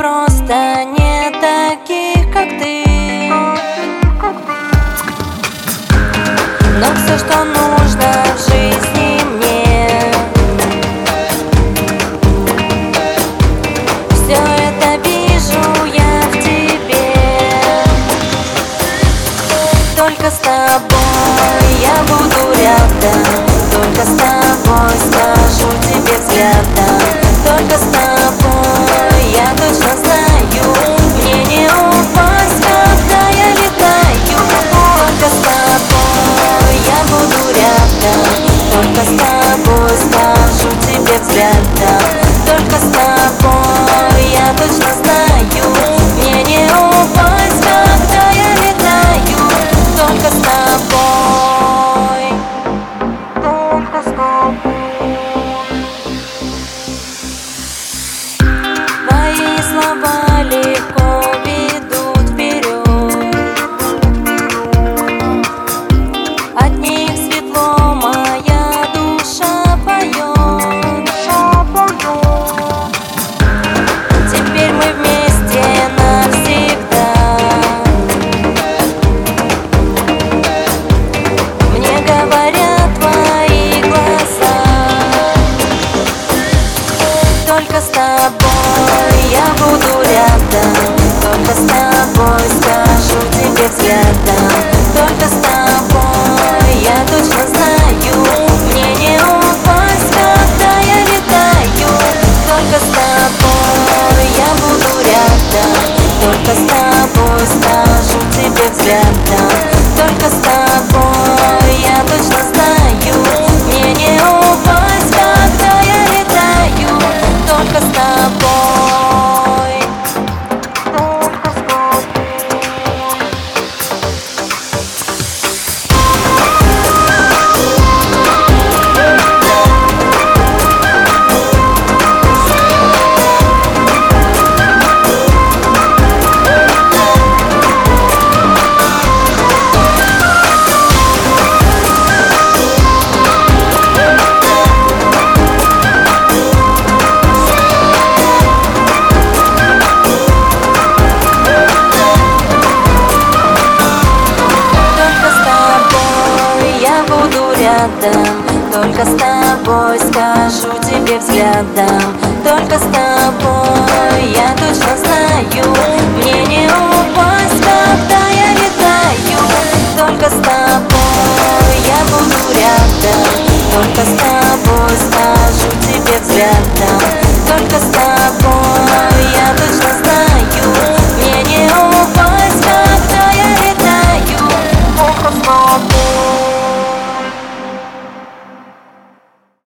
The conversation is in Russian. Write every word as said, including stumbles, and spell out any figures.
просто нет таких, как ты. Но все, что нужно в жизни мне, все это вижу я в тебе. Только с тобой я буду рядом, только с тобой скажу тебе взглядом. Только с тобой я точно знаю, мне не упасть, когда я летаю. Только с тобой я буду рядом, только с тобой скажу тебе взглядом. Только с тобой я точно знаю, мне не упасть, когда я летаю. Только с тобой, только с тобой. Твои слова легко ведут вперед, от них светло моя душа поет. Теперь мы вместе навсегда. Мне говорят твои глаза. Только с тобой я буду рядом, только с тобой скажу тебе взглядом. Только с тобой я точно знаю, мне не упасть, когда я летаю. Только с тобой я буду рядом, только с тобой скажу тебе взглядом. Только с тобой я точно знаю, мне не упасть, когда я летаю. Только с тобой. Только с тобой скажу тебе взглядом. Только с тобой я точно знаю,